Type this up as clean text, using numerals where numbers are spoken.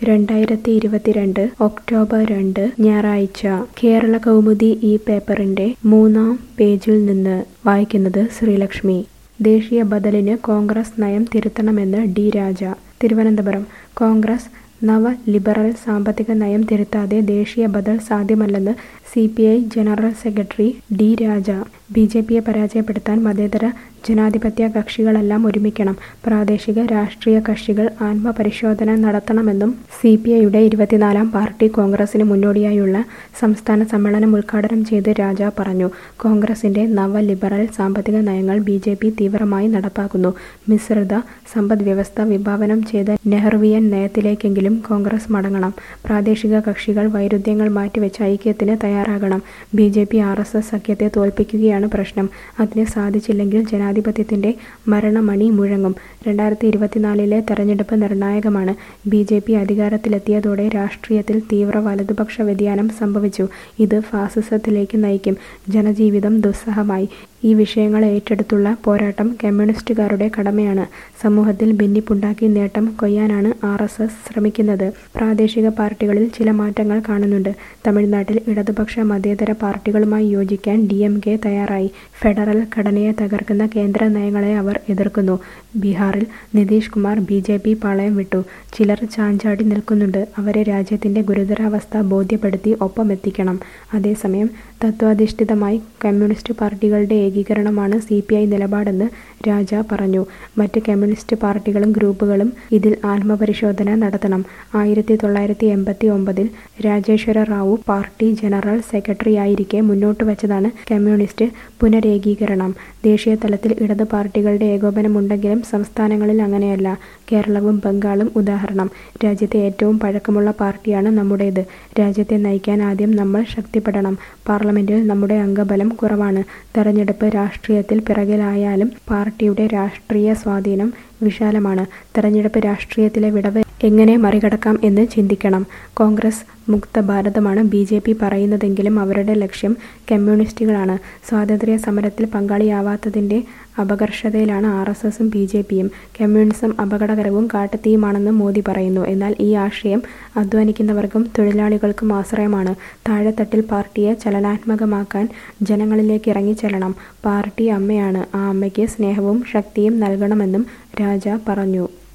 2022 October 2 ഞായറാഴ്ച കേരള കൗമുദി ഈ പേപ്പറിന്റെ 3-ാം പേജിൽ നിന്ന് വായിക്കുന്നത് ശ്രീലക്ഷ്മി. ദേശീയ ബദലിന് കോൺഗ്രസ് നയം തിരുത്തണമെന്ന് ഡി രാജ. തിരുവനന്തപുരം. കോൺഗ്രസ് നവ ലിബറൽ സാമ്പത്തിക നയം തിരുത്താതെ ദേശീയ ബദൽ സാധ്യമല്ലെന്ന് CPI general secretary D Raja. BJPയെ പരാജയപ്പെടുത്താൻ മതേതര ജനാധിപത്യ കക്ഷികളെല്ലാം ഒരുമിക്കണം. പ്രാദേശിക രാഷ്ട്രീയ കക്ഷികൾ ആത്മപരിശോധന നടത്തണമെന്നും CPIയുടെ 24-ാം പാർട്ടി കോൺഗ്രസിന് മുന്നോടിയായുള്ള സംസ്ഥാന സമ്മേളനം ഉദ്ഘാടനം ചെയ്ത് രാജ പറഞ്ഞു. കോൺഗ്രസിന്റെ നവ ലിബറൽ സാമ്പത്തിക നയങ്ങൾ BJP തീവ്രമായി നടപ്പാക്കുന്നു. മിശ്രിത സമ്പദ്വ്യവസ്ഥ വിഭാവനം ചെയ്ത നെഹ്റുവിയൻ നയത്തിലേക്കെങ്കിലും കോൺഗ്രസ് മടങ്ങണം. പ്രാദേശിക കക്ഷികൾ വൈരുദ്ധ്യങ്ങൾ മാറ്റിവെച്ച് ഐക്യത്തിന് തയ്യാറാകണം. BJP-RSS സഖ്യത്തെ തോൽപ്പിക്കുകയാണ് പ്രശ്നം. അതിന് സാധിച്ചില്ലെങ്കിൽ ജനാധിപത്യത്തിന്റെ മരണമണി മുഴങ്ങും. 2024-ലെ തെരഞ്ഞെടുപ്പ് നിർണായകമാണ്. BJP അധികാരത്തിലെത്തിയതോടെ രാഷ്ട്രീയത്തിൽ തീവ്ര വലതുപക്ഷ വ്യതിയാനം സംഭവിച്ചു. ഇത് ഫാസിസത്തിലേക്ക് നയിക്കും. ജനജീവിതം ദുസ്സഹമായി. ഈ വിഷയങ്ങൾ ഏറ്റെടുത്തുള്ള പോരാട്ടം കമ്മ്യൂണിസ്റ്റുകാരുടെ കടമയാണ്. സമൂഹത്തിൽ ഭിന്നിപ്പുണ്ടാക്കി നേട്ടം കൊയ്യാനാണ് RSS ശ്രമിക്കുന്നത്. പ്രാദേശിക പാർട്ടികളിൽ ചില മാറ്റങ്ങൾ കാണുന്നുണ്ട്. തമിഴ്നാട്ടിൽ ഇടതുപക്ഷ മതേതര പാർട്ടികളുമായി യോജിക്കാൻ DMK തയ്യാറായി. ഫെഡറൽ ഘടനയെ തകർക്കുന്ന കേന്ദ്ര നയങ്ങളെ അവർ എതിർക്കുന്നു. ബീഹാറിൽ നിതീഷ് കുമാർ BJP പാളയം വിട്ടു. ചിലർ ചാഞ്ചാടി നിൽക്കുന്നുണ്ട്. അവരെ രാജ്യത്തിന്റെ ഗുരുതരാവസ്ഥ ബോധ്യപ്പെടുത്തി ഒപ്പമെത്തിക്കണം. അതേസമയം തത്വാധിഷ്ഠിതമായി കമ്മ്യൂണിസ്റ്റ് പാർട്ടികളുടെ ഏകീകരണമാണ് CPI നിലപാടെന്ന് രാജ പറഞ്ഞു. മറ്റ് കമ്മ്യൂണിസ്റ്റ് പാർട്ടികളും ഗ്രൂപ്പുകളും ഇതിൽ ആത്മപരിശോധന നടത്തണം. 1989-ൽ രാജേശ്വര റാവു പാർട്ടി ജനറൽ സെക്രട്ടറിയായിരിക്കെ മുന്നോട്ട് വച്ചതാണ് കമ്മ്യൂണിസ്റ്റ് പുനരേകീകരണം. ദേശീയ തലത്തിൽ ഇടത് പാർട്ടികളുടെ ഏകോപനമുണ്ടെങ്കിലും സംസ്ഥാനങ്ങളിൽ അങ്ങനെയല്ല. കേരളവും ബംഗാളും ഉദാഹരണം. രാജ്യത്തെ ഏറ്റവും പഴക്കമുള്ള പാർട്ടിയാണ് നമ്മുടേത്. രാജ്യത്തെ നയിക്കാൻ ആദ്യം നമ്മൾ ശക്തിപ്പെടണം. പാർലമെന്റിൽ നമ്മുടെ അംഗബലം കുറവാണ്. തെരഞ്ഞെടുപ്പ് രാഷ്ട്രീയത്തിൽ പിറകിലായാലും പാർട്ടിയുടെ രാഷ്ട്രീയ സ്വാധീനം വിശാലമാണ്. തെരഞ്ഞെടുപ്പ് രാഷ്ട്രീയത്തിലെ വിടവ് എങ്ങനെ മറികടക്കാം എന്ന് ചിന്തിക്കണം. കോൺഗ്രസ് മുക്ത ഭാരതമാണ് BJP പറയുന്നതെങ്കിലും അവരുടെ ലക്ഷ്യം കമ്മ്യൂണിസ്റ്റുകളാണ്. സ്വാതന്ത്ര്യ സമരത്തിൽ പങ്കാളിയാവാത്തതിന്റെ അപകർഷതയിലാണ് RSSഉം BJPയും. കമ്മ്യൂണിസം അപകടകരവും കാട്ടുതീയുമാണെന്ന് മോദി പറയുന്നു. എന്നാൽ ഈ ആശയം അധ്വാനിക്കുന്നവർക്കും തൊഴിലാളികൾക്കും ആശ്രയമാണ്. താഴെത്തട്ടിൽ പാർട്ടിയെ ചലനാത്മകമാക്കാൻ ജനങ്ങളിലേക്ക് ഇറങ്ങിച്ചെല്ലണം. പാർട്ടി അമ്മയാണ്. ആ അമ്മയ്ക്ക് സ്നേഹവും ശക്തിയും നൽകണമെന്നും രാജ പറഞ്ഞു.